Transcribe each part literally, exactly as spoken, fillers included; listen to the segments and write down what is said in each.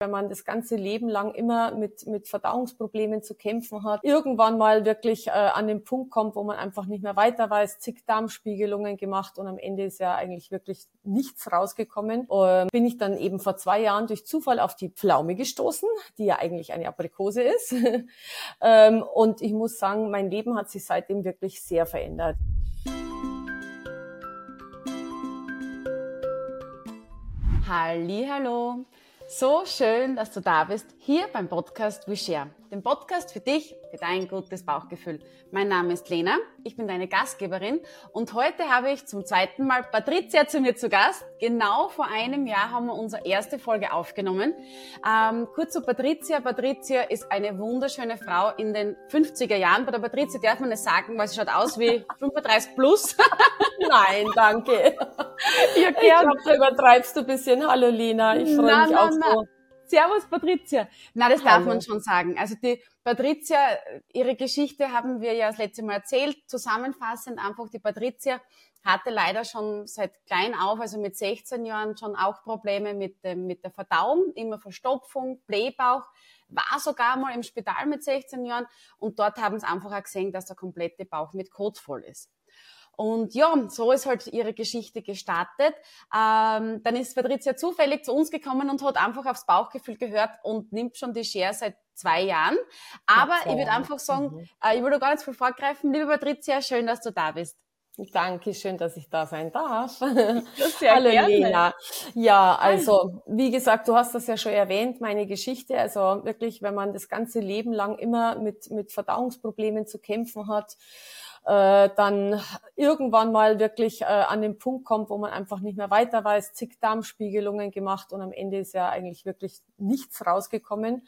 wenn man das ganze Leben lang immer mit mit Verdauungsproblemen zu kämpfen hat, irgendwann mal wirklich äh, an den Punkt kommt, wo man einfach nicht mehr weiter weiß, zig Darmspiegelungen gemacht und am Ende ist ja eigentlich wirklich nichts rausgekommen. Und bin ich dann eben vor zwei Jahren durch Zufall auf die Pflaume gestoßen, die ja eigentlich eine Aprikose ist. ähm, und ich muss sagen, mein Leben hat sich seitdem wirklich sehr verändert. Hallihallo, so schön, dass du da bist, hier beim Podcast We Share, dem Podcast für dich, für dein gutes Bauchgefühl. Mein Name ist Lena, ich bin deine Gastgeberin und heute habe ich zum zweiten Mal Patricia zu mir zu Gast. Genau vor einem Jahr haben wir unsere erste Folge aufgenommen. Ähm, kurz zu Patricia. Patricia ist eine wunderschöne Frau in den fünfziger Jahren. Bei der Patricia darf man nicht sagen, weil sie schaut aus wie fünfunddreißig plus. Nein, danke. Ja, ich glaube, da übertreibst du ein bisschen. Hallo Lena, ich freue mich auch so. Servus Patricia. Na, das darf Hallo. Man schon sagen. Also die Patricia, ihre Geschichte haben wir ja das letzte Mal erzählt. Zusammenfassend einfach, die Patricia hatte leider schon seit klein auf, also mit sechzehn Jahren schon auch Probleme mit, dem, mit der Verdauung, immer Verstopfung, Blähbauch, war sogar mal im Spital mit sechzehn Jahren und dort haben sie einfach auch gesehen, dass der komplette Bauch mit Kot voll ist. Und ja, so ist halt ihre Geschichte gestartet. Ähm, dann ist Patricia zufällig zu uns gekommen und hat einfach aufs Bauchgefühl gehört und nimmt schon die Share seit zwei Jahren. Aber ich würde einfach sagen, mhm. äh, ich würde gar nicht viel vorgreifen. Liebe Patricia, schön, dass du da bist. Danke, schön, dass ich da sein darf. Sehr Hallo gerne. Lena. Ja, also wie gesagt, du hast das ja schon erwähnt, meine Geschichte. Also wirklich, wenn man das ganze Leben lang immer mit mit Verdauungsproblemen zu kämpfen hat, äh, dann irgendwann mal wirklich äh, an den Punkt kommt, wo man einfach nicht mehr weiter weiß, zig Darmspiegelungen gemacht und am Ende ist ja eigentlich wirklich nichts rausgekommen.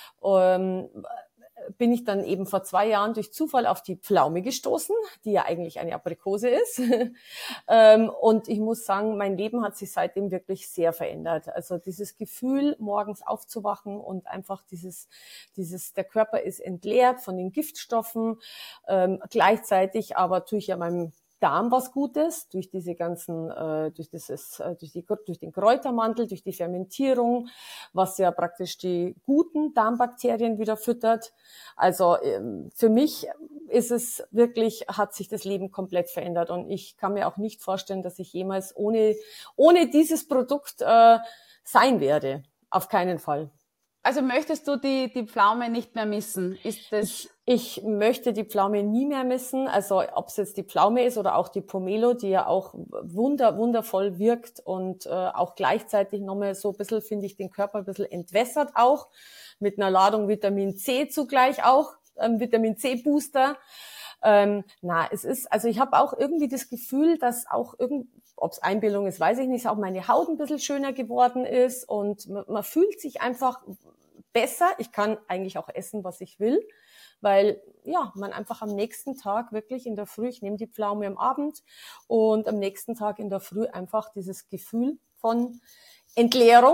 Ähm, bin ich dann eben vor zwei Jahren durch Zufall auf die Pflaume gestoßen, die ja eigentlich eine Aprikose ist. ähm, und ich muss sagen, mein Leben hat sich seitdem wirklich sehr verändert. Also dieses Gefühl, morgens aufzuwachen und einfach dieses, dieses, der Körper ist entleert von den Giftstoffen, ähm, gleichzeitig aber tue ich ja meinem Darm was Gutes durch diese ganzen, äh, durch dieses, äh, durch die, durch den Kräutermantel, durch die Fermentierung, was ja praktisch die guten Darmbakterien wieder füttert. Also ähm, für mich ist es wirklich, hat sich das Leben komplett verändert und ich kann mir auch nicht vorstellen, dass ich jemals ohne ohne dieses Produkt äh, sein werde. Auf keinen Fall. Also möchtest du die, die Pflaume nicht mehr missen? Ist das? Ich, ich möchte die Pflaume nie mehr missen. Also ob es jetzt die Pflaume ist oder auch die Pomelo, die ja auch wunder, wundervoll wirkt und äh, auch gleichzeitig nochmal so ein bisschen, finde ich, den Körper ein bisschen entwässert auch. Mit einer Ladung Vitamin C zugleich auch, ähm, Vitamin C-Booster. Ähm, na, es ist, also ich habe auch irgendwie das Gefühl, dass auch irgend, ob es Einbildung ist, weiß ich nicht, auch meine Haut ein bisschen schöner geworden ist und man, man fühlt sich einfach besser. Ich kann eigentlich auch essen, was ich will, weil ja, man einfach am nächsten Tag wirklich in der Früh, ich nehme die Pflaume am Abend und am nächsten Tag in der Früh einfach dieses Gefühl von Entleerung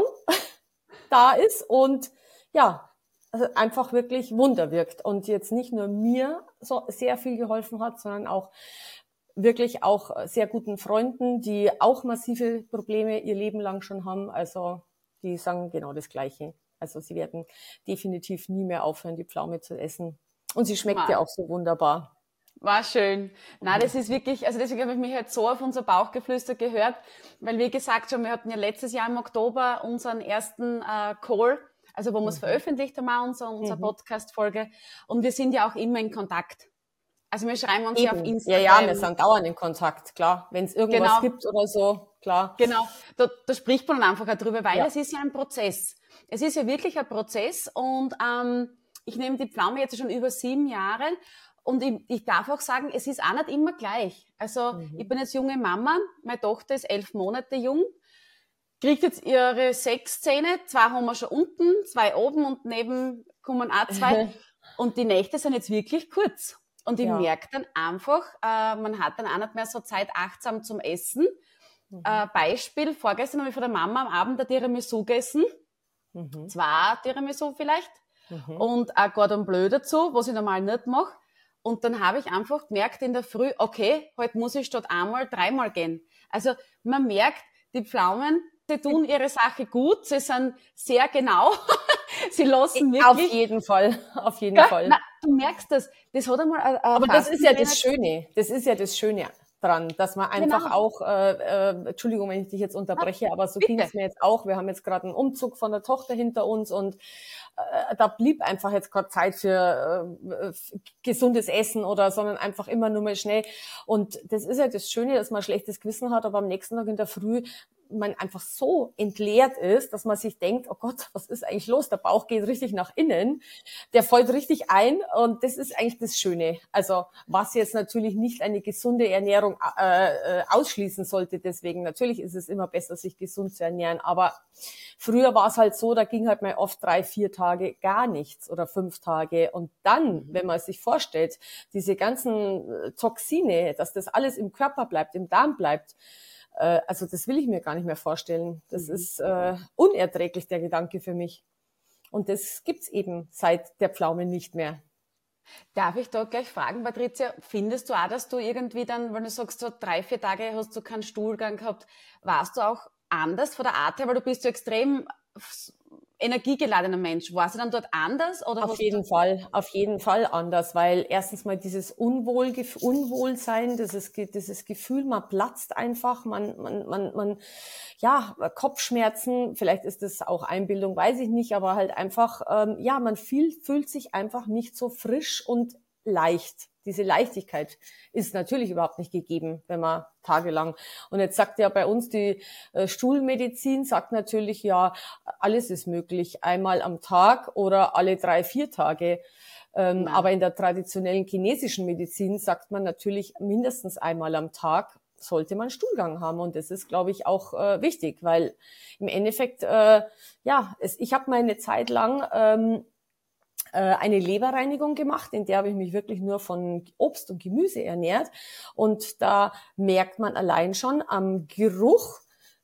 da ist und ja, also einfach wirklich Wunder wirkt und jetzt nicht nur mir so sehr viel geholfen hat, sondern auch wirklich auch sehr guten Freunden, die auch massive Probleme ihr Leben lang schon haben. Also die sagen genau das Gleiche. Also sie werden definitiv nie mehr aufhören, die Pflaume zu essen. Und sie schmeckt Mann. ja auch so wunderbar. War schön. Na, das ist wirklich, also deswegen habe ich mich halt so auf unser Bauchgeflüster gehört, weil wie gesagt schon, wir hatten ja letztes Jahr im Oktober unseren ersten äh, Call, also wo wir es mhm. veröffentlicht haben, unsere, unsere mhm. Podcast-Folge und wir sind ja auch immer in Kontakt. Also wir schreiben uns Eben. ja auf Instagram. Ja, ja, wir sind dauernd in Kontakt, klar. Wenn es irgendwas genau. gibt oder so, klar. Genau, da, da spricht man dann einfach auch drüber, weil ja. es ist ja ein Prozess. Es ist ja wirklich ein Prozess und ähm, ich nehme die Pflaume jetzt schon über sieben Jahre und ich, ich darf auch sagen, es ist auch nicht immer gleich. Also mhm. ich bin jetzt junge Mama, meine Tochter ist elf Monate jung, kriegt jetzt ihre sechs Zähne, zwei haben wir schon unten, zwei oben und neben kommen auch zwei und die Nächte sind jetzt wirklich kurz. Und ich ja. merke dann einfach, äh, man hat dann auch nicht mehr so Zeit achtsam zum Essen. Mhm. Äh, Beispiel, vorgestern habe ich von der Mama am Abend ein Tiramisu gegessen. Mhm. Zwei Tiramisu vielleicht. Mhm. Und ein Cordon Bleu dazu, was ich normal nicht mache. Und dann habe ich einfach gemerkt in der Früh, okay, heute muss ich statt einmal dreimal gehen. Also man merkt, die Pflaumen sie tun ihre Sache gut, sie sind sehr genau, sie lassen wirklich... Auf jeden Fall, auf jeden ja, Fall. Na, du merkst das, das hat einmal... Äh, Aber das ist ja das Schöne, das ist ja das Schöne dran, dass man einfach genau. auch, äh, äh, Entschuldigung, wenn ich dich jetzt unterbreche, Na, aber so bitte. ging es mir jetzt auch. Wir haben jetzt gerade einen Umzug von der Tochter hinter uns und äh, da blieb einfach jetzt gerade Zeit für äh, gesundes Essen oder, sondern einfach immer nur mal schnell. Und das ist ja das Schöne, dass man ein schlechtes Gewissen hat, aber am nächsten Tag in der Früh man einfach so entleert ist, dass man sich denkt, oh Gott, was ist eigentlich los? Der Bauch geht richtig nach innen, der fällt richtig ein und das ist eigentlich das Schöne. Also was jetzt natürlich nicht eine gesunde Ernährung äh, ausschließen sollte, deswegen natürlich ist es immer besser, sich gesund zu ernähren, aber früher war es halt so, da ging halt mal oft drei, vier Tage gar nichts oder fünf Tage und dann, wenn man sich vorstellt, diese ganzen Toxine, dass das alles im Körper bleibt, im Darm bleibt, also das will ich mir gar nicht mehr vorstellen. Das mhm. ist äh, unerträglich, der Gedanke für mich. Und das gibt's eben seit der Pflaume nicht mehr. Darf ich da gleich fragen, Patricia, findest du auch, dass du irgendwie dann, wenn du sagst, so drei, vier Tage hast du keinen Stuhlgang gehabt, warst du auch anders von der Art her, weil du bist ja extrem energiegeladener Mensch. Warst du dann dort anders? Oder auf jeden Fall, auf jeden Fall anders, weil erstens mal dieses Unwohl, Unwohlsein, dieses, dieses Gefühl, man platzt einfach, man, man, man, man, ja, Kopfschmerzen, vielleicht ist das auch Einbildung, weiß ich nicht, aber halt einfach, ähm, ja, man fühlt, fühlt sich einfach nicht so frisch und leicht. Diese Leichtigkeit ist natürlich überhaupt nicht gegeben, wenn man tagelang. Und jetzt sagt ja bei uns die äh, Stuhlmedizin, sagt natürlich, ja, alles ist möglich, einmal am Tag oder alle drei, vier Tage. Ähm, aber in der traditionellen chinesischen Medizin sagt man natürlich, mindestens einmal am Tag sollte man Stuhlgang haben. Und das ist, glaube ich, auch äh, wichtig, weil im Endeffekt, äh, ja, es, ich habe mal eine Zeit lang... Ähm, eine Leberreinigung gemacht, in der habe ich mich wirklich nur von Obst und Gemüse ernährt. Und da merkt man allein schon am Geruch,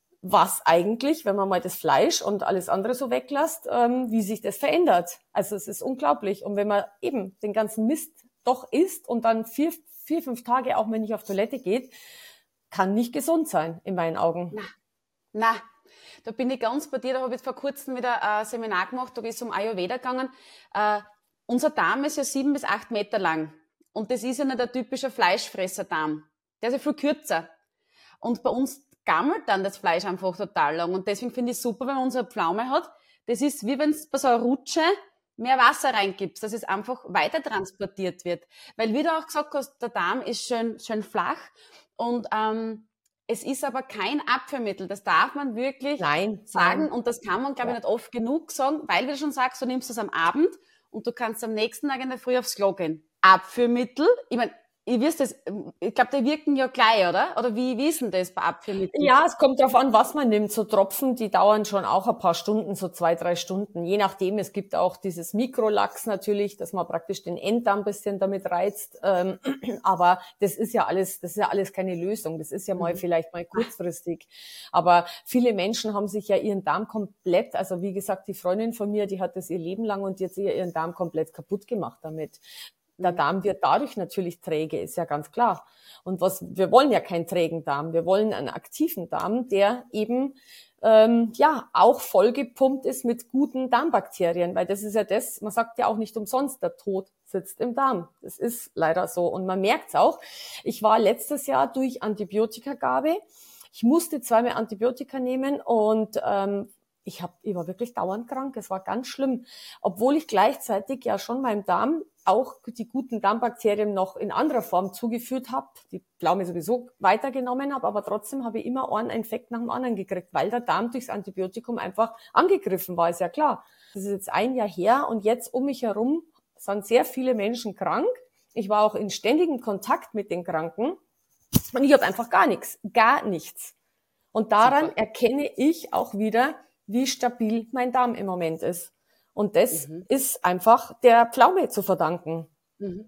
was eigentlich, wenn man mal das Fleisch und alles andere so weglässt, ähm, wie sich das verändert. Also es ist unglaublich. Und wenn man eben den ganzen Mist doch isst und dann vier, vier, fünf Tage auch mal nicht auf Toilette geht, kann nicht gesund sein, in meinen Augen. Na, na. Da bin ich ganz bei dir, da habe ich jetzt vor kurzem wieder ein Seminar gemacht, da ist es um Ayurveda gegangen. Äh, unser Darm ist ja sieben bis acht Meter lang. Und das ist ja nicht der typische Fleischfresserdarm. Der ist ja viel kürzer. Und bei uns gammelt dann das Fleisch einfach total lang. Und deswegen finde ich es super, wenn man unsere Pflaume hat. Das ist wie wenn es bei so einer Rutsche mehr Wasser reingibst, dass es einfach weiter transportiert wird. Weil wie du auch gesagt hast, der Darm ist schön, schön flach und ähm, es ist aber kein Abführmittel, das darf man wirklich nein, sagen nein. Und das kann man, glaube ich, nicht oft genug sagen, weil wie du schon sagst, du nimmst es am Abend und du kannst am nächsten Tag in der Früh aufs Klo gehen. Abführmittel, ich meine, ihr wisst das, ich glaube, die wirken ja gleich, oder? Oder wie, wie ist denn das bei Abführmitteln? Ja, es kommt darauf an, was man nimmt. So Tropfen, die dauern schon auch ein paar Stunden, so zwei, drei Stunden. Je nachdem, es gibt auch dieses Mikrolachs natürlich, dass man praktisch den Enddarm ein bisschen damit reizt. Ähm, aber das ist ja alles, das ist ja alles keine Lösung. Das ist ja mal mhm. vielleicht mal kurzfristig. Aber viele Menschen haben sich ja ihren Darm komplett, also wie gesagt, die Freundin von mir, die hat das ihr Leben lang und jetzt ihren Darm komplett kaputt gemacht damit. Der Darm wird dadurch natürlich träge, ist ja ganz klar. Und was wir wollen ja keinen trägen Darm, wir wollen einen aktiven Darm, der eben ähm, ja auch vollgepumpt ist mit guten Darmbakterien, weil das ist ja das, man sagt ja auch nicht umsonst, der Tod sitzt im Darm. Das ist leider so und man merkt es auch. Ich war letztes Jahr durch Antibiotikagabe, ich musste zweimal Antibiotika nehmen und ähm, ich, hab, ich war wirklich dauernd krank, es war ganz schlimm, obwohl ich gleichzeitig ja schon meinem Darm auch die guten Darmbakterien noch in anderer Form zugeführt habe, die Pflaume sowieso weitergenommen habe, aber trotzdem habe ich immer einen Infekt nach dem anderen gekriegt, weil der Darm durchs Antibiotikum einfach angegriffen war, ist ja klar. Das ist jetzt ein Jahr her und jetzt um mich herum sind sehr viele Menschen krank. Ich war auch in ständigem Kontakt mit den Kranken und ich habe einfach gar nichts, gar nichts. Und daran Super. Erkenne ich auch wieder, wie stabil mein Darm im Moment ist. Und das mhm. ist einfach der Pflaume zu verdanken. Mhm.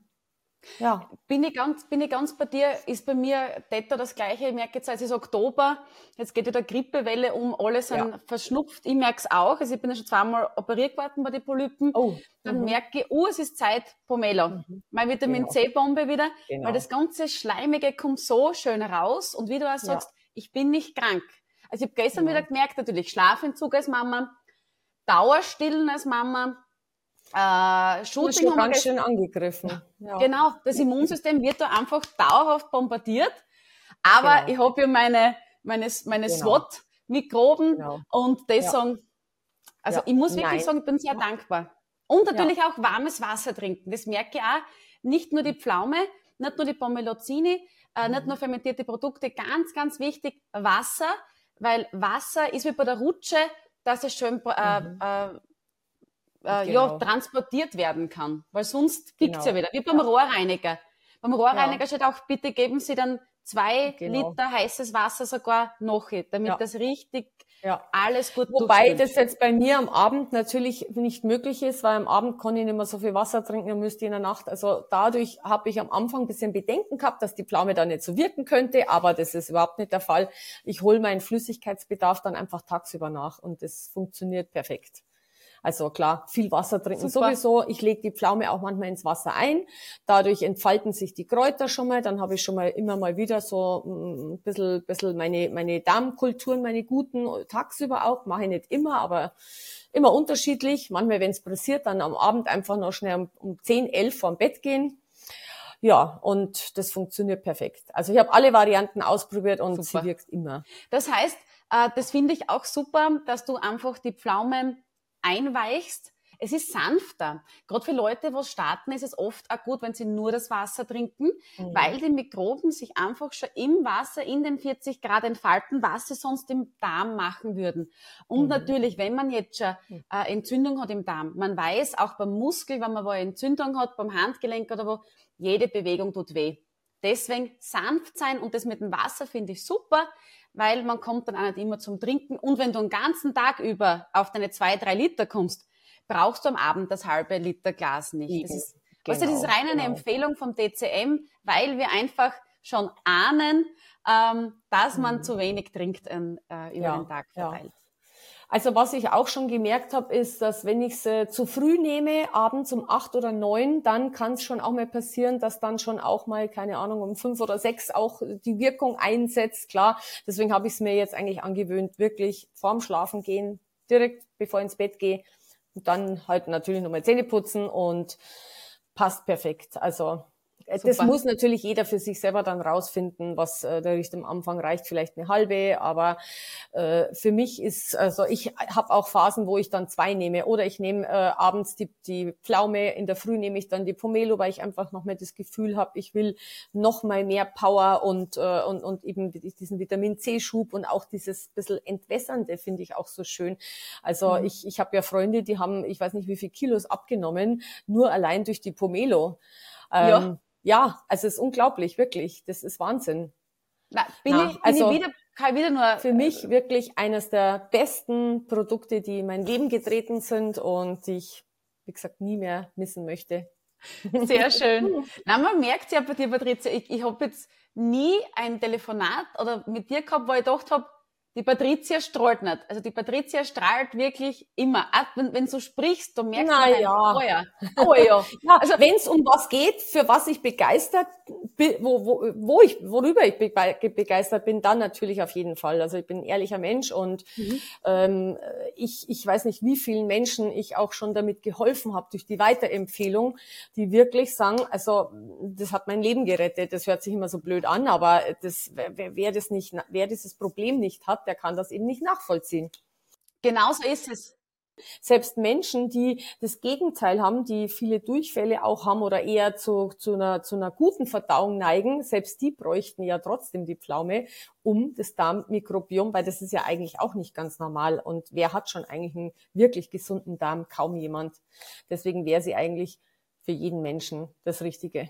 Ja. Bin ich ganz, bin ich ganz bei dir, ist bei mir Theta das Gleiche. Ich merke jetzt, es ist Oktober, jetzt geht wieder Grippewelle um, alle sind ja. verschnupft. Ich merke es auch, also ich bin ja schon zweimal operiert geworden bei den Polypen. Oh. Dann mhm. merke ich, oh, es ist Zeit, Pomelo. Mhm. Meine Vitamin genau. C-Bombe wieder, genau. weil das ganze Schleimige kommt so schön raus. Und wie du auch sagst, ja. ich bin nicht krank. Also ich habe gestern Ja. wieder gemerkt, natürlich Schlafentzug als Mama, Dauerstillen als Mama, äh, Du bist Shooting schon haben wir ganz gestern. schön angegriffen. Ja, Genau, das Immunsystem wird da einfach dauerhaft bombardiert. Aber genau, ich habe ja meine, meine, meine genau, SWOT-Mikroben genau. und die Ja, sagen, also ja, ich muss wirklich nein. sagen, ich bin sehr Ja, dankbar. Und ja. natürlich auch warmes Wasser trinken. Das merke ich auch. Nicht nur die Pflaume, nicht nur die Pommelozini, äh, nicht nur Mhm. fermentierte Produkte. Ganz, ganz wichtig, Wasser. Weil Wasser ist wie bei der Rutsche, dass es schön äh, Mhm. äh, äh, ja, Genau, transportiert werden kann. Weil sonst pickt's ja genau. wieder. Wie beim Ja, Rohrreiniger. Beim ja, Rohrreiniger steht auch, bitte geben Sie dann zwei genau. Liter heißes Wasser sogar noch, damit Ja, das richtig ja. alles gut Wobei durchströmt. das jetzt bei mir am Abend natürlich nicht möglich ist, weil am Abend kann ich nicht mehr so viel Wasser trinken, dann müsste ich in der Nacht. Also dadurch habe ich am Anfang ein bisschen Bedenken gehabt, dass die Pflaume da nicht so wirken könnte, aber das ist überhaupt nicht der Fall. Ich hole meinen Flüssigkeitsbedarf dann einfach tagsüber nach und das funktioniert perfekt. Also klar, viel Wasser trinken Super. sowieso. Ich lege die Pflaume auch manchmal ins Wasser ein. Dadurch entfalten sich die Kräuter schon mal. Dann habe ich schon mal immer mal wieder so ein bisschen, bisschen meine, meine Darmkulturen, meine guten, tagsüber auch. Mache ich nicht immer, aber immer unterschiedlich. Manchmal, wenn es pressiert, dann am Abend einfach noch schnell um, um zehn, elf vorm Bett gehen. Ja, und das funktioniert perfekt. Also ich habe alle Varianten ausprobiert und sie Super. wirkt immer. Das heißt, äh, das finde ich auch super, dass du einfach die Pflaume einweichst. Es ist sanfter. Gerade für Leute, die starten, ist es oft auch gut, wenn sie nur das Wasser trinken, Mhm. weil die Mikroben sich einfach schon im Wasser in den vierzig Grad entfalten, was sie sonst im Darm machen würden. Und Mhm. natürlich, wenn man jetzt schon äh, Entzündung hat im Darm, man weiß, auch beim Muskel, wenn man wo eine Entzündung hat, beim Handgelenk oder wo, jede Bewegung tut weh. Deswegen sanft sein und das mit dem Wasser finde ich super, weil man kommt dann auch nicht immer zum Trinken. Und wenn du den ganzen Tag über auf deine zwei, drei Liter kommst, brauchst du am Abend das halbe Liter Glas nicht. Das Eben. ist, weißt du, das ist Genau, rein eine genau. Empfehlung vom D C M, weil wir einfach schon ahnen, ähm, dass man Mhm. zu wenig trinkt äh, über den Ja, Tag ja. verteilt. Also was ich auch schon gemerkt habe, ist, dass wenn ich sie zu früh nehme, abends um acht oder neun, dann kann es schon auch mal passieren, dass dann schon auch mal, keine Ahnung, um fünf oder sechs auch die Wirkung einsetzt. Klar, deswegen habe ich es mir jetzt eigentlich angewöhnt, wirklich vorm Schlafen gehen, direkt bevor ich ins Bett gehe und dann halt natürlich nochmal Zähne putzen und passt perfekt. Also das Super. muss natürlich jeder für sich selber dann rausfinden, was äh, der Richt am Anfang reicht, vielleicht eine halbe, aber äh, für mich ist, also ich habe auch Phasen, wo ich dann zwei nehme oder ich nehme äh, abends die, die Pflaume, in der Früh nehme ich dann die Pomelo, weil ich einfach noch mehr das Gefühl habe, ich will noch mal mehr Power und, äh, und, und eben diesen Vitamin-C-Schub und auch dieses bisschen Entwässernde finde ich auch so schön. Also Mhm. ich, ich habe ja Freunde, die haben, ich weiß nicht wie viel Kilos abgenommen, nur allein durch die Pomelo. Ja, Ähm, ja, also es ist unglaublich, wirklich. Das ist Wahnsinn. na, bin Na, ich, bin ich also wieder, kann ich wieder nur, für mich wirklich eines der besten Produkte, die in mein Leben getreten sind und die ich, wie gesagt, nie mehr missen möchte. sehr schön. Na, man merkt ja bei dir, Patricia, ich, ich habe jetzt nie ein Telefonat oder mit dir gehabt, wo ich gedacht habe, die Patricia strahlt nicht. Also die Patricia strahlt wirklich immer. Auch wenn, wenn du sprichst, da merkt man dein Naja, Feuer. Oh ja. ja, Also wenn es um was geht, für was ich begeistert, bi- wo, wo, wo ich, worüber ich be- begeistert bin, dann natürlich auf jeden Fall. Also ich bin ein ehrlicher Mensch und mhm. ähm, ich, ich weiß nicht, wie vielen Menschen ich auch schon damit geholfen habe durch die Weiterempfehlung, die wirklich sagen, also das hat mein Leben gerettet. Das hört sich immer so blöd an, aber das, wer, wer das nicht, wer dieses Problem nicht hat, der kann das eben nicht nachvollziehen. Genau so ist es. Selbst Menschen, die das Gegenteil haben, die viele Durchfälle auch haben oder eher zu, zu, einer, zu einer guten Verdauung neigen, selbst die bräuchten ja trotzdem die Pflaume, um das Darmmikrobiom, weil das ist ja eigentlich auch nicht ganz normal. Und wer hat schon eigentlich einen wirklich gesunden Darm? Kaum jemand. Deswegen wäre sie eigentlich für jeden Menschen das Richtige.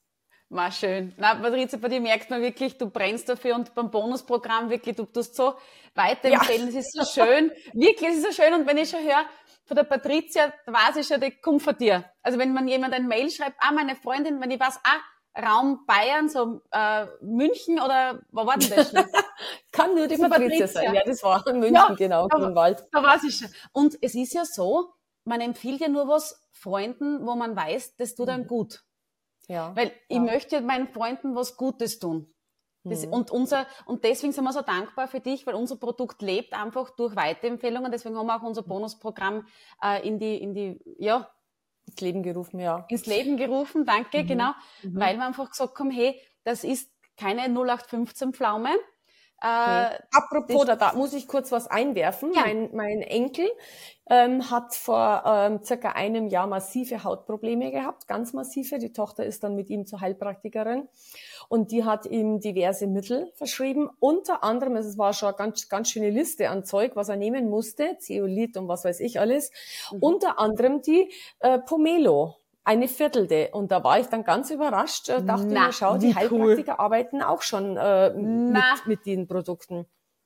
War schön. Na, Patricia, bei dir merkt man wirklich, du brennst dafür und beim Bonusprogramm wirklich, du tust so Ja, weiterempfehlen. Es ist so schön. Wirklich, es ist so schön. Und wenn ich schon höre, von der Patricia, da weiß ich schon, die kommt von dir. Also wenn man jemand ein Mail schreibt, ah, meine Freundin, wenn ich weiß, ah, Raum Bayern, so äh, München oder wo war denn das schon? kann nur die Das ist Patricia sein. Patricia. Ja, das war in Ja, München, genau, da, Grünwald. da weiß ich schon. Und es ist ja so, man empfiehlt ja nur was Freunden, wo man weiß, das tut einem gut. Ja, Weil ich ja. möchte meinen Freunden was Gutes tun. Das, und, unser, und deswegen sind wir so dankbar für dich, weil unser Produkt lebt einfach durch Weiterempfehlungen. Deswegen haben wir auch unser Bonusprogramm äh, in die, in die, ja, ins Leben gerufen, ja. ins Leben gerufen, danke, Mhm. genau, Mhm. weil wir einfach gesagt haben, hey, das ist keine null acht fünfzehn Pflaume. Okay. Äh, Apropos, da, da muss ich kurz was einwerfen. Ja. Mein, mein Enkel ähm, hat vor ähm, circa einem Jahr massive Hautprobleme gehabt, ganz massive. Die Tochter ist dann mit ihm zur Heilpraktikerin und die hat ihm diverse Mittel verschrieben. Unter anderem, es war schon eine ganz, ganz schöne Liste an Zeug, was er nehmen musste, Zeolit und was weiß ich alles. Mhm. Unter anderem die äh, Pomelo. Eine Viertelte. Und da war ich dann ganz überrascht, äh, dachte Na, mir, schau, wie die Heilpraktiker cool. arbeiten auch schon äh, mit, Na. mit den Produkten.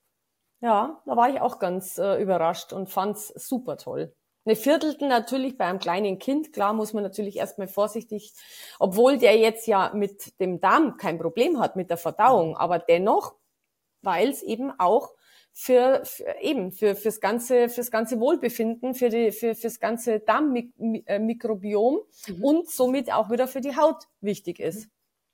Ja, da war ich auch ganz äh, überrascht und fand's super toll. Eine Viertelte natürlich bei einem kleinen Kind, klar muss man natürlich erstmal vorsichtig, obwohl der jetzt ja mit dem Darm kein Problem hat, mit der Verdauung, aber dennoch, weil es eben auch für, für eben für fürs ganze fürs ganze Wohlbefinden, für die für fürs ganze Darmmikrobiom mhm. und somit auch wieder für die Haut wichtig ist.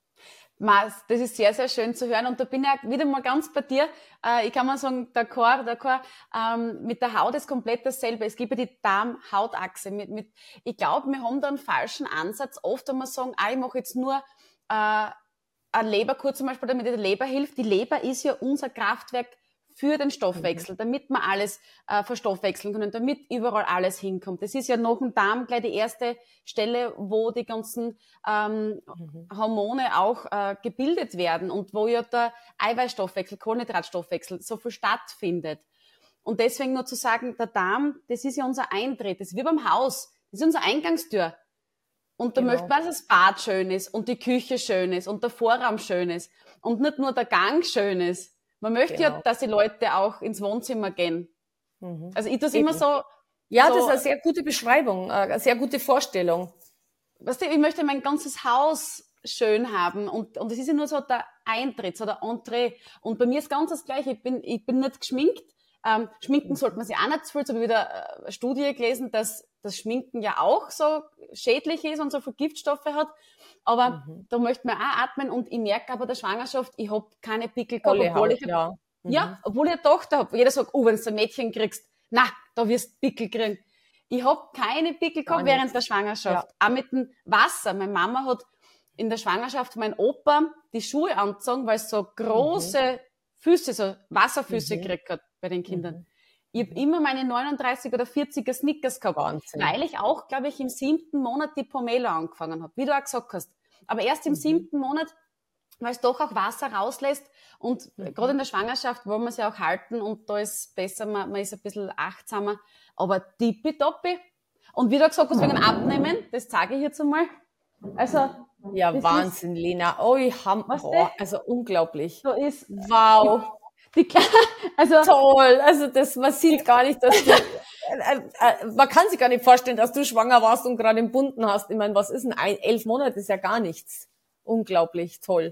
Mas, das ist sehr, sehr schön zu hören. Und da bin ich wieder mal ganz bei dir. Äh, ich kann mal sagen, d'accord, d'accord. Ähm, mit der Haut ist komplett dasselbe. Es gibt ja die Darm-Hautachse. Mit, mit, ich glaube, wir haben da einen falschen Ansatz. Oft, wenn wir sagen, ah, ich mache jetzt nur äh, eine Leberkur zum Beispiel, damit die Leber hilft. Die Leber ist ja unser Kraftwerk für den Stoffwechsel, damit wir alles äh, verstoffwechseln können, damit überall alles hinkommt. Das ist ja nach dem Darm gleich die erste Stelle, wo die ganzen ähm, mhm. Hormone auch äh, gebildet werden und wo ja der Eiweißstoffwechsel, Kohlenhydratstoffwechsel so viel stattfindet. Und deswegen nur zu sagen, der Darm, das ist ja unser Eintritt, das ist wie beim Haus, das ist unsere Eingangstür. Und da genau. möchte man, dass das Bad schön ist und die Küche schön ist und der Vorraum schön ist und nicht nur der Gang schön ist. Man möchte genau. ja, dass die Leute auch ins Wohnzimmer gehen. Mhm. Also ich tue es immer so... Ja, so, das ist eine sehr gute Beschreibung, eine sehr gute Vorstellung. Weißt du, ich möchte mein ganzes Haus schön haben und und es ist ja nur so der Eintritt, so der Entree. Und bei mir ist ganz das Gleiche. Ich bin ich bin nicht geschminkt. Ähm, schminken mhm. sollte man sich auch nicht zu viel. So habe ich wieder eine Studie gelesen, dass das Schminken ja auch so schädlich ist und so viele Giftstoffe hat. Aber mhm. da möchte man auch atmen und ich merke aber der Schwangerschaft, ich habe keine Pickel gehabt, Volle obwohl Haut, ich ja. Mhm. ja, obwohl ich eine Tochter habe. Jeder sagt, oh, wenn du ein Mädchen kriegst, na, da wirst du Pickel kriegen. Ich habe keine Pickel gehabt während der Schwangerschaft. Ja. Auch mit dem Wasser. Meine Mama hat in der Schwangerschaft mein Opa die Schuhe angezogen, weil es so große mhm. Füße, so Wasserfüße mhm. gekriegt hat bei den Kindern. Mhm. Ich habe immer meine neununddreißig oder vierziger Snickers gehabt, Wahnsinn. Weil ich auch, glaube ich, im siebten Monat die Pomelo angefangen habe, wie du auch gesagt hast. Aber erst im mhm. siebten Monat, weil es doch auch Wasser rauslässt und mhm. gerade in der Schwangerschaft wollen wir sie auch halten und da ist besser, man, man ist ein bisschen achtsamer, aber tippitoppi. Und wie du gesagt hast, wegen Abnehmen, das zeige ich jetzt einmal. Also, ja, Wahnsinn, ist, Lena. Oh, ich hab, oh, also unglaublich. So ist, wow. Die, die, also, toll. Also das, man sieht gar nicht, dass du, äh, äh, man kann sich gar nicht vorstellen, dass du schwanger warst und gerade im Bunden hast. Ich meine, was ist denn ein, elf Monate ist ja gar nichts. Unglaublich, toll.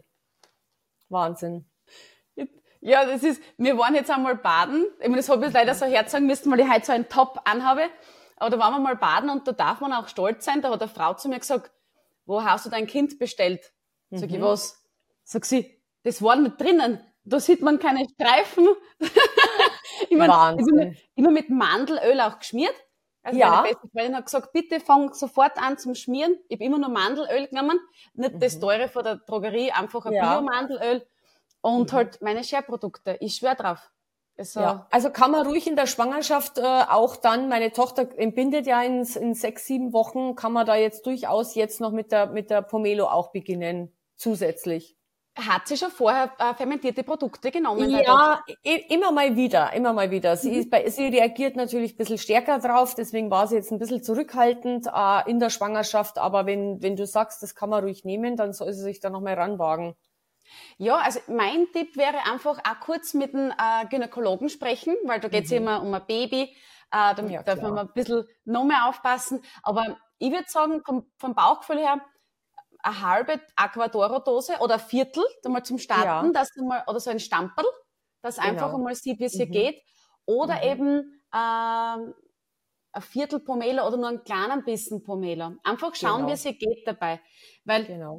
Wahnsinn. Ja, das ist, wir waren jetzt einmal baden. Ich meine, das habe ich leider so herzagen müssen, weil ich heute so einen Top anhabe. Aber da waren wir mal baden und da darf man auch stolz sein. Da hat eine Frau zu mir gesagt, wo hast du dein Kind bestellt? Sag ich, was? Sag sie, das war nicht drinnen. Da sieht man keine Streifen. ich meine, ich bin immer mit Mandelöl auch geschmiert. Also ja. Meine beste Freundin hat gesagt, bitte fang sofort an zum Schmieren. Ich habe immer nur Mandelöl genommen. Nicht mhm. das teure von der Drogerie, einfach ein ja. Bio-Mandelöl. Und mhm. halt meine Share-Produkte. Ich schwör drauf. Also, ja. also kann man ruhig in der Schwangerschaft äh, auch dann, meine Tochter entbindet ja in, in sechs, sieben Wochen, kann man da jetzt durchaus jetzt noch mit der mit der Pomelo auch beginnen, zusätzlich. Hat sie schon vorher äh, fermentierte Produkte genommen? Ja, i- immer mal wieder, immer mal wieder. Sie, mhm. ist bei, sie reagiert natürlich ein bisschen stärker drauf, deswegen war sie jetzt ein bisschen zurückhaltend äh, in der Schwangerschaft, aber wenn wenn du sagst, das kann man ruhig nehmen, dann soll sie sich da nochmal ranwagen. Ja, also mein Tipp wäre einfach auch kurz mit dem äh, Gynäkologen sprechen, weil da geht's mhm. immer um ein Baby, äh, da ja, darf man ein bisschen noch mehr aufpassen. Aber ich würde sagen, vom, vom Bauchgefühl her, eine halbe Aquadoro-Dose oder ein Viertel, einmal zum Starten, ja. dass du mal, oder so ein Stamperl, dass genau. einfach einmal sieht, wie es hier mhm. geht. Oder mhm. eben äh, ein Viertel Pomelo oder nur einen kleinen Bissen Pomelo. Einfach schauen, genau. wie es hier geht dabei. Weil genau.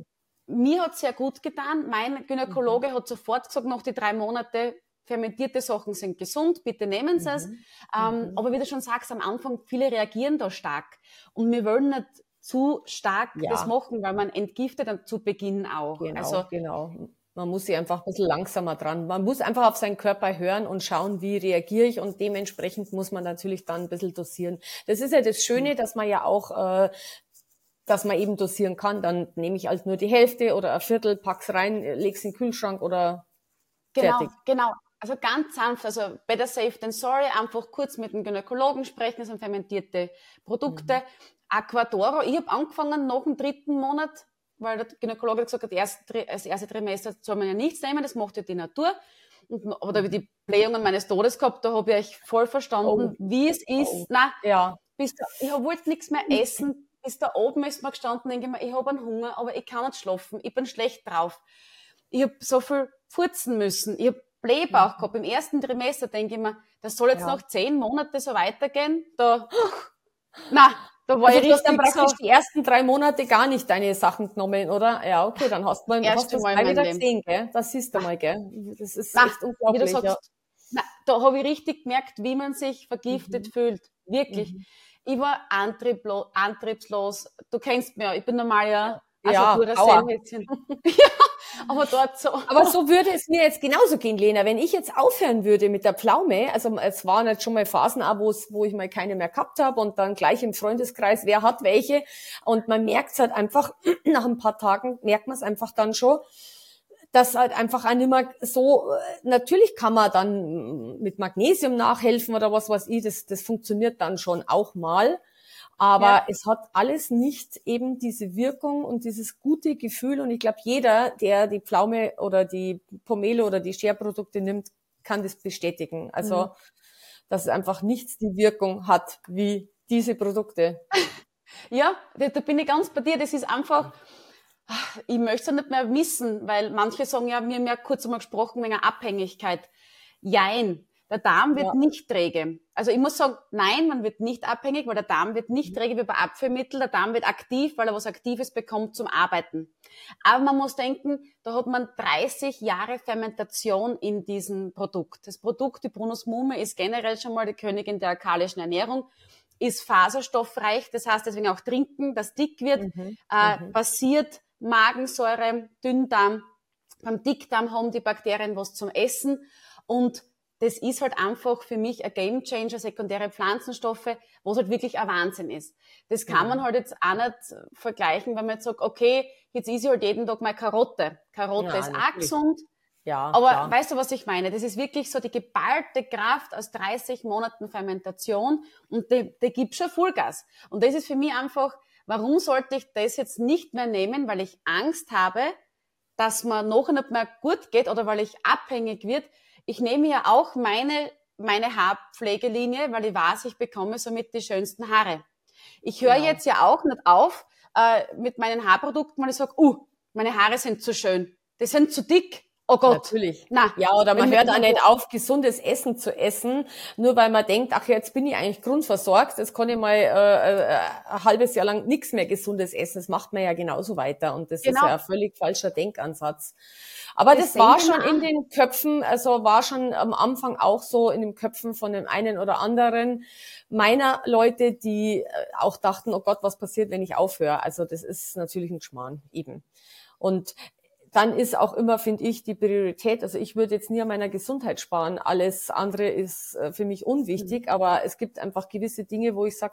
mir hat's sehr gut getan. Mein Gynäkologe Mhm. hat sofort gesagt, nach die drei Monate, fermentierte Sachen sind gesund, bitte nehmen Sie es. Mhm. Ähm, Mhm. aber wie du schon sagst, am Anfang, viele reagieren da stark. Und wir wollen nicht zu stark das Ja, machen, weil man entgiftet dann zu Beginn auch. Also, genau, genau. Man muss sich einfach ein bisschen langsamer dran. Man muss einfach auf seinen Körper hören und schauen, wie reagiere ich, und dementsprechend muss man natürlich dann ein bisschen dosieren. Das ist ja das Schöne, dass man ja auch, äh, dass man eben dosieren kann. Dann nehme ich halt nur die Hälfte oder ein Viertel, pack's rein, leg's in den Kühlschrank oder genau, fertig. genau. Also ganz sanft, also better safe than sorry, einfach kurz mit dem Gynäkologen sprechen, das sind fermentierte Produkte. Mhm. Aquadoro, ich habe angefangen nach dem dritten Monat, weil der Gynäkologe gesagt hat, erst, das erste Trimester soll man ja nichts nehmen, das macht ja die Natur. Und, aber da habe ich Mhm. die Blähungen meines Todes gehabt, da habe ich euch voll Oh, verstanden, wie es oh. ist. Na, Ja. bis da, ich wollte nichts mehr essen, bis da oben ist mir gestanden, denke ich mir, ich habe einen Hunger, aber ich kann nicht schlafen, ich bin schlecht drauf. Ich habe so viel furzen müssen, ich habe Blähbauch Mhm. gehabt. Im ersten Trimester denke ich mir, das soll jetzt Ja. noch zehn Monate so weitergehen. Da, na, da war Also ich du hast dann richtig praktisch so, die ersten drei Monate gar nicht deine Sachen genommen, oder? Ja, okay, dann hast du mal, hast du erste es Mal in gleich meinem wieder Leben. gesehen, gell? Das siehst du Na, mal, gell? Das ist na, echt wie du unglaublich, ja. sagst, na, da habe ich richtig gemerkt, wie man sich vergiftet Mhm. fühlt. Wirklich. Mhm. Ich war antrieblo antriebslos. Du kennst mich ja, ich bin normal ja, also Ja, Power. Duracell-Häschen. Ja, aber dort so. Aber so würde es mir jetzt genauso gehen, Lena. Wenn ich jetzt aufhören würde mit der Pflaume, also es waren jetzt schon mal Phasen auch, wo es, wo ich mal keine mehr gehabt habe, und dann gleich im Freundeskreis, wer hat welche, und man merkt es halt einfach, nach ein paar Tagen merkt man es einfach dann schon, dass halt einfach auch nicht mehr so, natürlich kann man dann mit Magnesium nachhelfen oder was weiß ich, das, das funktioniert dann schon auch mal. Ja. Aber es hat alles nicht eben diese Wirkung und dieses gute Gefühl. Und ich glaube, jeder, der die Pflaume oder die Pomelo oder die Shea-Produkte nimmt, kann das bestätigen. Mhm. Also, dass es einfach nichts die Wirkung hat wie diese Produkte. Ja, da, da bin ich ganz bei dir. Das ist einfach, ich möchte es nicht mehr wissen, weil manche sagen ja, wir haben ja kurz einmal gesprochen, wegen einer Abhängigkeit. Jein. Der Darm wird Ja. nicht träge. Also ich muss sagen, nein, man wird nicht abhängig, weil der Darm wird nicht träge wie bei Abführmitteln. Der Darm wird aktiv, weil er was Aktives bekommt zum Arbeiten. Aber man muss denken, da hat man dreißig Jahre Fermentation in diesem Produkt. Das Produkt, die Prunus Mume, ist generell schon mal die Königin der alkalischen Ernährung, ist faserstoffreich, das heißt deswegen auch trinken, das dick wird, Mhm. äh, Mhm. passiert Magensäure, Dünndarm. Beim Dickdarm haben die Bakterien was zum Essen, und das ist halt einfach für mich ein Gamechanger, sekundäre Pflanzenstoffe, was halt wirklich ein Wahnsinn ist. Das kann man Mhm. halt jetzt auch nicht vergleichen, wenn man jetzt sagt, okay, jetzt isse ich halt jeden Tag mal Karotte. Karotte Ja, ist auch natürlich. gesund, Ja, aber klar. weißt du, was ich meine? Das ist wirklich so die geballte Kraft aus dreißig Monaten Fermentation, und die, die gibt schon Vollgas. Und das ist für mich einfach, warum sollte ich das jetzt nicht mehr nehmen? Weil ich Angst habe, dass mir noch nicht mehr gut geht oder weil ich abhängig wird. Ich nehme ja auch meine, meine Haarpflegelinie, weil ich weiß, ich bekomme somit die schönsten Haare. Ich höre Genau. jetzt ja auch nicht auf äh, mit meinen Haarprodukten, weil ich sage, uh, meine Haare sind zu schön, die sind zu dick. Oh Gott, Natürlich. na, Ja, oder wenn man mir hört das auch nicht einfach, auf, gesundes Essen zu essen, nur weil man denkt, ach, jetzt bin ich eigentlich grundversorgt, jetzt kann ich mal äh, äh, ein halbes Jahr lang nichts mehr Gesundes essen. Das macht man ja genauso weiter, und das ist ja genau, ein völlig falscher Denkansatz. Aber das das war denke ich mir schon in auch. den Köpfen, also war schon am Anfang auch so in den Köpfen von dem einen oder anderen meiner Leute, die äh, auch dachten, oh Gott, was passiert, wenn ich aufhöre? Also das ist natürlich ein Schmarrn eben. Und dann ist auch immer, finde ich, die Priorität, also ich würde jetzt nie an meiner Gesundheit sparen, alles andere ist äh, für mich unwichtig, aber es gibt einfach gewisse Dinge, wo ich sage,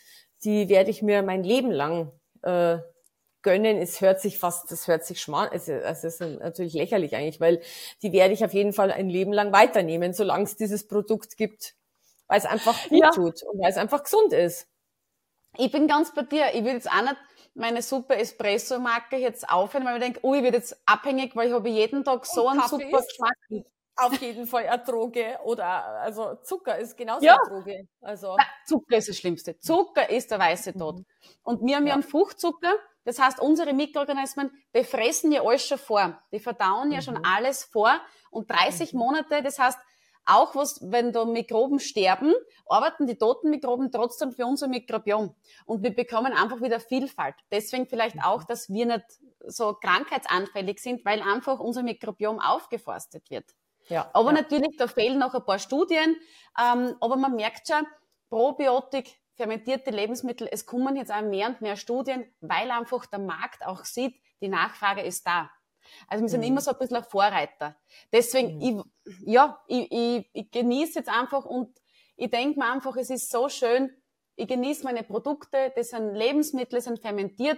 die werde ich mir mein Leben lang äh, gönnen. Es hört sich fast, das hört sich schmarrn, es, es ist natürlich lächerlich eigentlich, weil die werde ich auf jeden Fall ein Leben lang weiternehmen, solange es dieses Produkt gibt, weil es einfach gut Ja, tut und weil es einfach gesund ist. ich bin ganz bei dir. Ich würde jetzt auch nicht meine super Espresso-Marke jetzt aufhören, weil ich denke, oh, ich werde jetzt abhängig, weil ich habe jeden Tag so Und einen Kaffee super ist Geschmack. auf jeden Fall eine Droge, oder also Zucker ist genauso Ja, eine Droge. na, Also Zucker ist das Schlimmste. Zucker ist der weiße Tod. mhm. Und wir haben ja Ja. einen Fruchtzucker. Das heißt, unsere Mikroorganismen, die fressen ja alles schon vor. Die verdauen ja schon Mhm. alles vor. Und dreißig Mhm. Monate, das heißt, auch was, wenn da Mikroben sterben, arbeiten die toten Mikroben trotzdem für unser Mikrobiom. Und wir bekommen einfach wieder Vielfalt. Deswegen vielleicht auch, dass wir nicht so krankheitsanfällig sind, weil einfach unser Mikrobiom aufgeforstet wird. Ja, aber ja. natürlich, da fehlen noch ein paar Studien, ähm, aber man merkt schon, Probiotik, fermentierte Lebensmittel, es kommen jetzt auch mehr und mehr Studien, weil einfach der Markt auch sieht, die Nachfrage ist da. Also wir sind Mhm. immer so ein bisschen ein Vorreiter. Deswegen, Mhm. ich, ja, ich, ich, ich genieße jetzt einfach und ich denke mir einfach, es ist so schön, ich genieße meine Produkte, das sind Lebensmittel, das sind fermentiert.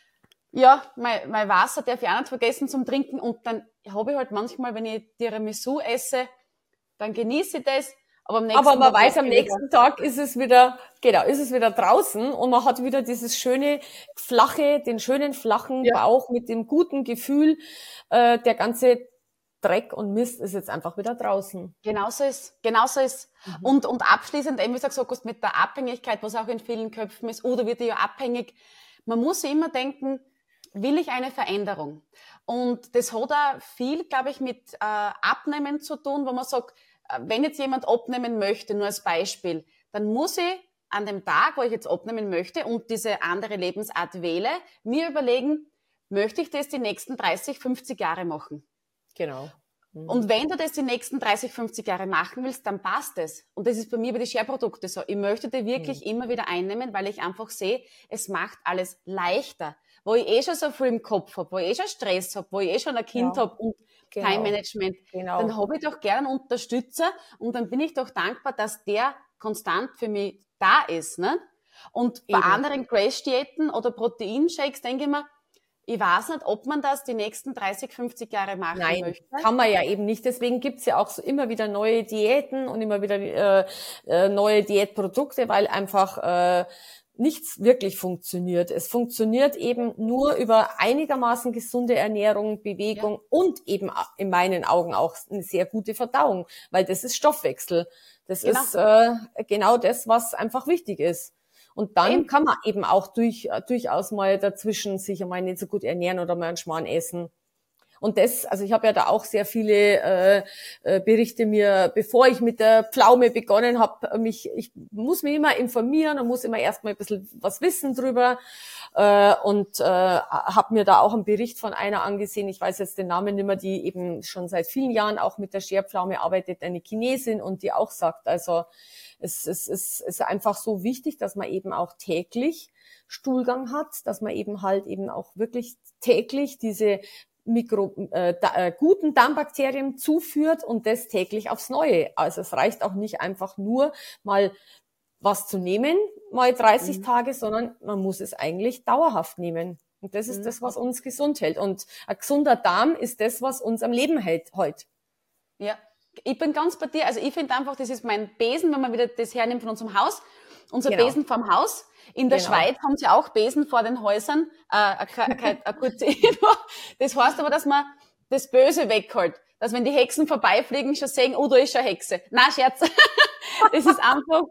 Ja, mein, mein Wasser darf ich auch nicht vergessen zum Trinken und dann habe ich halt manchmal, wenn ich Tiramisu esse, dann genieße ich das. Aber am nächsten Aber man Tag weiß, am ich wieder. nächsten Tag ist es wieder, genau, ist es wieder draußen und man hat wieder dieses schöne, flache, den schönen, flachen Ja. Bauch mit dem guten Gefühl. Äh, der ganze Dreck und Mist ist jetzt einfach wieder draußen. Genauso ist, genauso ist. Mhm. Und, und abschließend, eben, wie du gesagt hast, mit der Abhängigkeit, was auch in vielen Köpfen ist, oder wird die ja abhängig. Man muss sich immer denken, will ich eine Veränderung? Und das hat auch viel, glaube ich, mit äh, Abnehmen zu tun, wo man sagt, äh, wenn jetzt jemand abnehmen möchte, nur als Beispiel, dann muss ich an dem Tag, wo ich jetzt abnehmen möchte und diese andere Lebensart wähle, mir überlegen, möchte ich das die nächsten dreißig, fünfzig Jahre machen? Genau. Mhm. Und wenn du das die nächsten dreißig, fünfzig Jahre machen willst, dann passt es. Und das ist bei mir bei den Share-Produkten so. Ich möchte die wirklich Mhm. immer wieder einnehmen, weil ich einfach sehe, es macht alles leichter. Wo ich eh schon so viel im Kopf habe, wo ich eh schon Stress habe, wo ich eh schon ein Kind Ja. habe und Genau. Time-Management, Genau. dann habe ich doch gern einen Unterstützer und dann bin ich doch dankbar, dass der konstant für mich da ist. Ne? Und bei Eben. anderen Crash-Diäten oder Proteinshakes denke ich mir, ich weiß nicht, ob man das die nächsten dreißig, fünfzig Jahre machen Nein, möchte. kann man ja eben nicht. Deswegen gibt's ja auch so immer wieder neue Diäten und immer wieder äh, äh, neue Diätprodukte, weil einfach äh, nichts wirklich funktioniert. Es funktioniert eben nur über einigermaßen gesunde Ernährung, Bewegung Ja. und eben in meinen Augen auch eine sehr gute Verdauung, weil das ist Stoffwechsel. Das Genau. ist äh, genau das, was einfach wichtig ist. Und dann Eben. kann man eben auch durch, durchaus mal dazwischen sich einmal nicht so gut ernähren oder mal einen Schmarrn essen. Und das, also ich habe ja da auch sehr viele äh, äh, Berichte mir, bevor ich mit der Pflaume begonnen habe, mich, ich muss mich immer informieren und muss immer erstmal ein bisschen was wissen drüber äh, und äh, habe mir da auch einen Bericht von einer angesehen, ich weiß jetzt den Namen nicht mehr, die eben schon seit vielen Jahren auch mit der Scherpflaume arbeitet, eine Chinesin und die auch sagt, also es, es, es ist einfach so wichtig, dass man eben auch täglich Stuhlgang hat, dass man eben halt eben auch wirklich täglich diese Mikro, äh, da, äh, guten Darmbakterien zuführt und das täglich aufs Neue. Also es reicht auch nicht einfach nur mal was zu nehmen, mal dreißig Mhm. Tage, sondern man muss es eigentlich dauerhaft nehmen. Und das ist Mhm. das, was uns gesund hält. Und ein gesunder Darm ist das, was uns am Leben hält heute. Ja, ich bin ganz bei dir. Also ich finde einfach, das ist mein Besen, wenn man wieder das hernimmt von unserem Haus. Unser Genau. Besen vorm Haus. In der Genau. Schweiz haben sie auch Besen vor den Häusern. Äh, eine, eine kurze Info. Das heißt aber, dass man das Böse wegholt. Dass wenn die Hexen vorbeifliegen, schon sehen, oh, da ist schon eine Hexe. Na, Scherz. Das ist einfach,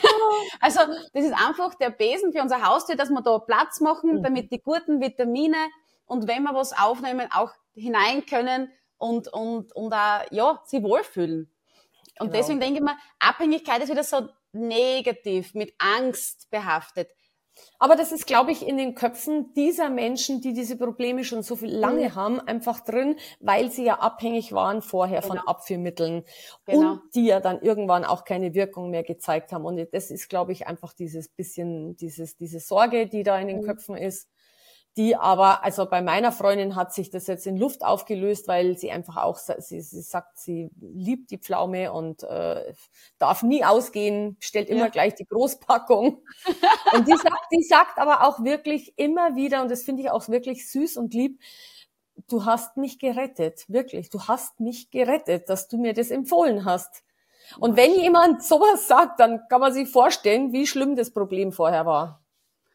also das ist einfach der Besen für unser Haustier, dass wir da Platz machen, damit die guten Vitamine und wenn wir was aufnehmen, auch hinein können und, und, und auch, ja, sie wohlfühlen. Und Genau. deswegen denke ich mir, Abhängigkeit ist wieder so negativ, mit Angst behaftet. Aber das ist, glaube ich, in den Köpfen dieser Menschen, die diese Probleme schon so viel lange Mhm. haben, einfach drin, weil sie ja abhängig waren vorher von Genau. Abführmitteln Genau. und die ja dann irgendwann auch keine Wirkung mehr gezeigt haben. Und das ist, glaube ich, einfach dieses bisschen, dieses, diese Sorge, die da in den Mhm. Köpfen ist. Die aber, also bei meiner Freundin hat sich das jetzt in Luft aufgelöst, weil sie einfach auch, sie, sie sagt, sie liebt die Pflaume und äh, darf nie ausgehen, stellt immer Ja. gleich die Großpackung. Und die sagt, die sagt aber auch wirklich immer wieder, und das finde ich auch wirklich süß und lieb, du hast mich gerettet, wirklich, du hast mich gerettet, dass du mir das empfohlen hast. Und wenn jemand sowas sagt, dann kann man sich vorstellen, wie schlimm das Problem vorher war.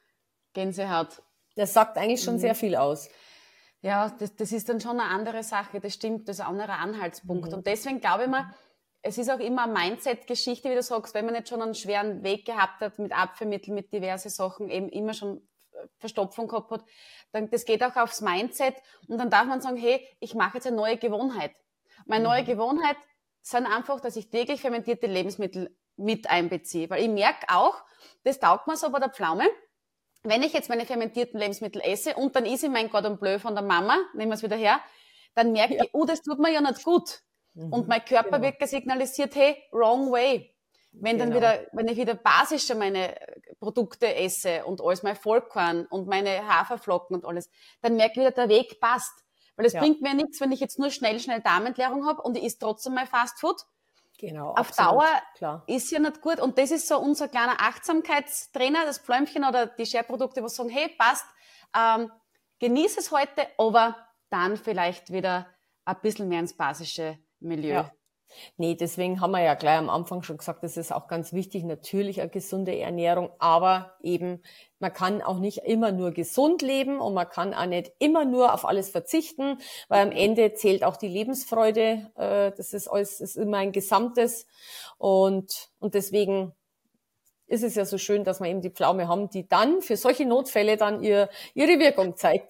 Gänsehaut. Das sagt eigentlich schon Mhm. sehr viel aus. Ja, das, das ist dann schon eine andere Sache, das stimmt, das ist ein anderer Anhaltspunkt. Mhm. Und deswegen glaube ich mir, es ist auch immer eine Mindset-Geschichte, wie du sagst, wenn man nicht schon einen schweren Weg gehabt hat mit Abführmitteln, mit diverse Sachen, eben immer schon Verstopfung gehabt hat, dann das geht auch aufs Mindset und dann darf man sagen, hey, ich mache jetzt eine neue Gewohnheit. Meine Mhm. neue Gewohnheit sind einfach, dass ich täglich fermentierte Lebensmittel mit einbeziehe, weil ich merke auch, das taugt mir so bei der Pflaume. wenn ich jetzt meine fermentierten Lebensmittel esse und dann esse ich mein Cordon Bleu von der Mama, nehmen wir es wieder her, dann merke ja. ich, oh, das tut mir ja nicht gut. Mhm, und mein Körper genau. wird signalisiert, hey, wrong way. Wenn genau. dann wieder, wenn ich wieder basischer meine Produkte esse und alles mein Vollkorn und meine Haferflocken und alles, dann merke ich wieder, der Weg passt. Weil es ja. bringt mir nichts, wenn ich jetzt nur schnell, schnell Darmentleerung habe und ich esse trotzdem mein Fastfood. Genau. Auf absolut, Dauer klar. Ist ja nicht gut. Und das ist so unser kleiner Achtsamkeitstrainer, das Pfläumchen oder die Share-Produkte, die sagen, hey, passt, ähm, genieße es heute, aber dann vielleicht wieder ein bisschen mehr ins basische Milieu. Ja. Nee, deswegen haben wir ja gleich am Anfang schon gesagt, das ist auch ganz wichtig, natürlich eine gesunde Ernährung, aber eben, man kann auch nicht immer nur gesund leben und man kann auch nicht immer nur auf alles verzichten, weil am Ende zählt auch die Lebensfreude, das ist alles, das ist immer ein Gesamtes und, und deswegen ist es ja so schön, dass wir eben die Pflaume haben, die dann für solche Notfälle dann ihr, ihre Wirkung zeigt.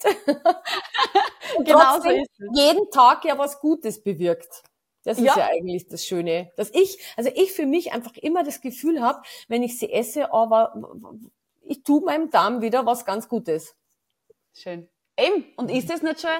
Und genau trotzdem so ist es. Jeden Tag ja was Gutes bewirkt. Das ist ja. ja eigentlich das Schöne, dass ich, also ich für mich einfach immer das Gefühl habe, wenn ich sie esse, aber ich tue meinem Darm wieder was ganz Gutes. Schön. Eben, und ist das nicht schon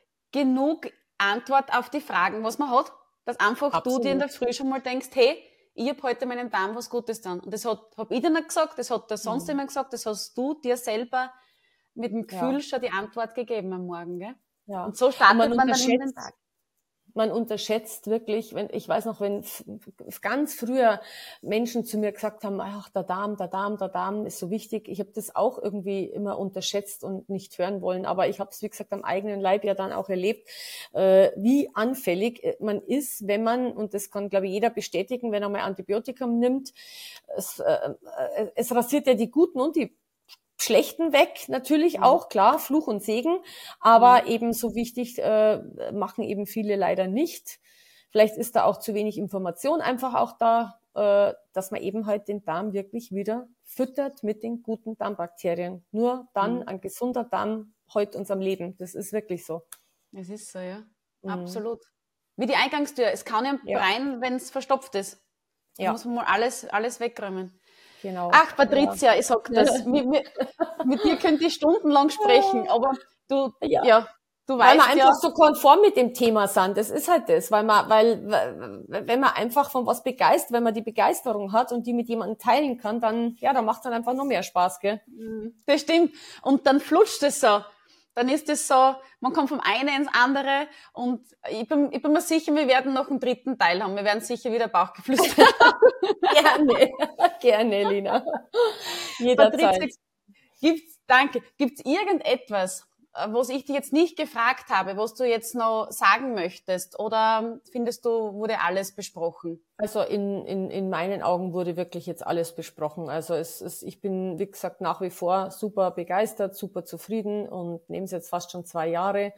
genug Antwort auf die Fragen, was man hat? Dass einfach Absolut. Du dir in der Früh schon mal denkst, hey, ich habe heute meinem Darm was Gutes getan. Und das hat, hab ich dir nicht gesagt, das hat der sonst mhm. jemand gesagt, das hast du dir selber mit dem Gefühl ja. schon die Antwort gegeben am Morgen, gell? Ja. Und so startet man, man dann in den Tag. Man unterschätzt wirklich, wenn, ich weiß noch, wenn f- ganz früher Menschen zu mir gesagt haben, ach, der Darm, der Darm, der Darm ist so wichtig. Ich habe das auch irgendwie immer unterschätzt und nicht hören wollen. Aber ich habe es, wie gesagt, am eigenen Leib ja dann auch erlebt, äh, wie anfällig man ist, wenn man, und das kann, glaube ich, jeder bestätigen, wenn er mal Antibiotikum nimmt, es, äh, es rasiert ja die guten und die Schlechten weg, natürlich mhm. auch, klar, Fluch und Segen, aber mhm. eben so wichtig äh, machen eben viele leider nicht. Vielleicht ist da auch zu wenig Information einfach auch da, äh, dass man eben halt den Darm wirklich wieder füttert mit den guten Darmbakterien. Nur dann mhm. ein gesunder Darm heute unserem Leben. Das ist wirklich so. Es ist so, ja. Mhm. Absolut. Wie die Eingangstür. Es kann ja, ja. rein, wenn es verstopft ist. Da ja. muss man mal alles, alles wegräumen. Genau. Ach, Patricia, ja. ich sag das. mit, mit, mit dir könnte ich stundenlang sprechen, aber du, ja, ja du weißt ja. Weil wir ja, einfach so konform mit dem Thema sind. Das ist halt das, weil man, weil, wenn man einfach von was begeistert, wenn man die Begeisterung hat und die mit jemandem teilen kann, dann, ja, dann macht es dann einfach noch mehr Spaß, gell? Das stimmt. Und dann flutscht es so. Dann ist es so, man kommt vom einen ins andere und ich bin, ich bin mir sicher, wir werden noch einen dritten Teil haben. Wir werden sicher wieder Bauchgeflüster haben. Gerne, gerne, Lina. Jederzeit. Patricia, gibt's, danke. Gibt's irgendetwas, was ich dich jetzt nicht gefragt habe, was du jetzt noch sagen möchtest? Oder findest du, wurde alles besprochen? Also in, in, in meinen Augen wurde wirklich jetzt alles besprochen. Also es, es, ich bin, wie gesagt, nach wie vor super begeistert, super zufrieden und nehme es jetzt fast schon zwei Jahre.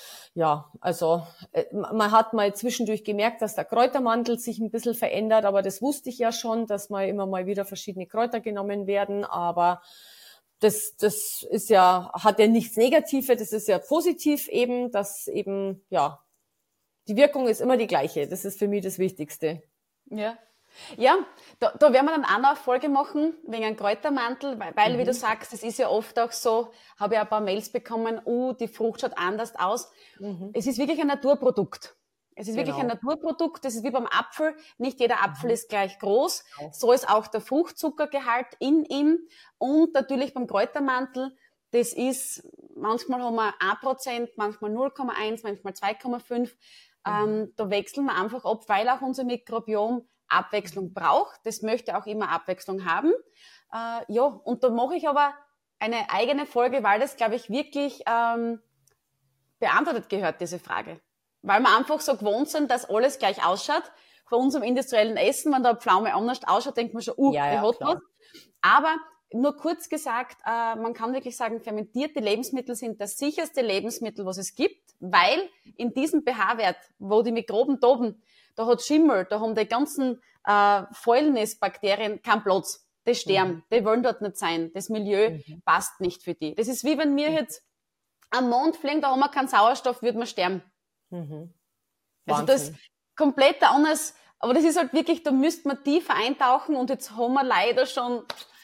Ja, also man hat mal zwischendurch gemerkt, dass der Kräutermantel sich ein bisschen verändert, aber das wusste ich ja schon, dass mal immer mal wieder verschiedene Kräuter genommen werden, aber Das, das ist ja, hat ja nichts Negatives, das ist ja positiv eben, dass eben, ja, die Wirkung ist immer die gleiche. Das ist für mich das Wichtigste. Ja. Ja, da, da werden wir dann auch noch eine Folge machen, wegen einem Kräutermantel, weil, weil mhm. wie du sagst, es ist ja oft auch so, habe ich ein paar Mails bekommen, uh, die Frucht schaut anders aus. Mhm. Es ist wirklich ein Naturprodukt. Es ist genau. wirklich ein Naturprodukt, das ist wie beim Apfel. Nicht jeder Apfel mhm. ist gleich groß. Genau. So ist auch der Fruchtzuckergehalt in ihm. Und natürlich beim Kräutermantel, das ist, manchmal haben wir ein Prozent, manchmal null Komma eins, manchmal zwei Komma fünf. Mhm. Ähm, da wechseln wir einfach ab, weil auch unser Mikrobiom Abwechslung braucht. Das möchte auch immer Abwechslung haben. Äh, ja, und da mache ich aber eine eigene Folge, weil das, glaube ich, wirklich ähm, beantwortet gehört, diese Frage. Weil wir einfach so gewohnt sind, dass alles gleich ausschaut. Bei unserem industriellen Essen, wenn da eine Pflaume anders ausschaut, denkt man schon, uh, ja, der ja, hat klar. was. Aber nur kurz gesagt, äh, man kann wirklich sagen, fermentierte Lebensmittel sind das sicherste Lebensmittel, was es gibt, weil in diesem pH-Wert, wo die Mikroben toben, da hat Schimmel, da haben die ganzen äh, Fäulnisbakterien keinen Platz. Die sterben, mhm. die wollen dort nicht sein. Das Milieu mhm. passt nicht für die. Das ist wie wenn wir mhm. jetzt am Mond fliegen, da haben wir keinen Sauerstoff, würden wir sterben. Mhm. Also das ist komplett anders, aber das ist halt wirklich, da müsste man tiefer eintauchen und jetzt haben wir leider schon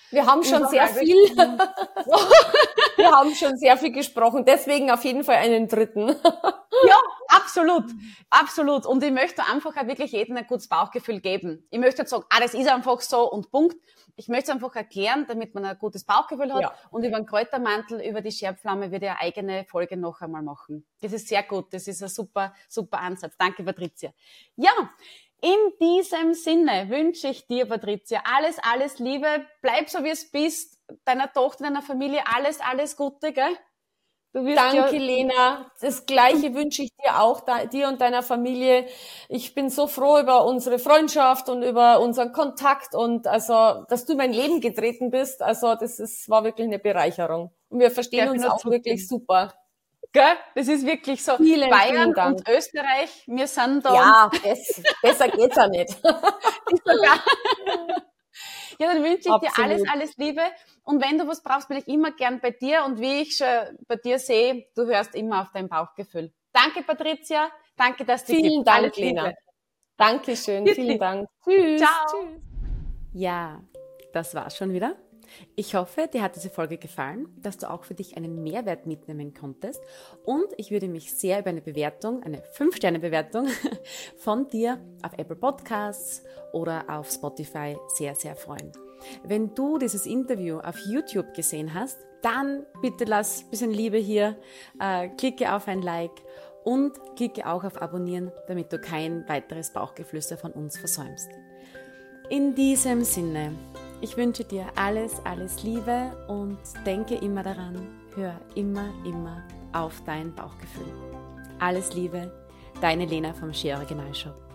Wir haben schon sehr viel, wir haben schon sehr viel gesprochen, deswegen auf jeden Fall einen dritten. Ja, absolut, absolut. Und ich möchte einfach auch wirklich jedem ein gutes Bauchgefühl geben. Ich möchte nicht sagen, ah, das ist einfach so und Punkt. Ich möchte es einfach erklären, damit man ein gutes Bauchgefühl hat. Ja. Und über den Kräutermantel, über die Scherpflaume würde ich eine eigene Folge noch einmal machen. Das ist sehr gut, das ist ein super, super Ansatz. Danke, Patricia. Ja, in diesem Sinne wünsche ich dir, Patricia, alles, alles Liebe. Bleib so, wie es bist. Deiner Tochter, deiner Familie, alles, alles Gute, gell? Du wirst Danke, ja Lena. Das Gleiche wünsche ich dir auch, da, dir und deiner Familie. Ich bin so froh über unsere Freundschaft und über unseren Kontakt und also, dass du in mein Leben getreten bist. Also, das ist, war wirklich eine Bereicherung. Und wir verstehen ja, uns auch super. Wirklich super. Gell? Das ist wirklich so. Vielen, Bayern vielen Dank. Und Österreich, wir sind da. Ja, das, besser geht's ja nicht. Ja, dann wünsche ich Absolut. dir alles, alles Liebe. Und wenn du was brauchst, bin ich immer gern bei dir. Und wie ich schon bei dir sehe, du hörst immer auf dein Bauchgefühl. Danke, Patricia. Danke, dass du Vielen Dank, alles Lena. Liebe. Dankeschön. Vielen Dank. Tschüss. Ciao. Tschüss. Ja, das war's schon wieder. Ich hoffe, dir hat diese Folge gefallen, dass du auch für dich einen Mehrwert mitnehmen konntest und ich würde mich sehr über eine Bewertung, eine fünf Sterne Bewertung von dir auf Apple Podcasts oder auf Spotify sehr, sehr freuen. Wenn du dieses Interview auf YouTube gesehen hast, dann bitte lass ein bisschen Liebe hier, äh, klicke auf ein Like und klicke auch auf Abonnieren, damit du kein weiteres Bauchgeflüster von uns versäumst. In diesem Sinne, ich wünsche dir alles, alles Liebe und denke immer daran, hör immer, immer auf dein Bauchgefühl. Alles Liebe, deine Lena vom Ski Original Shop.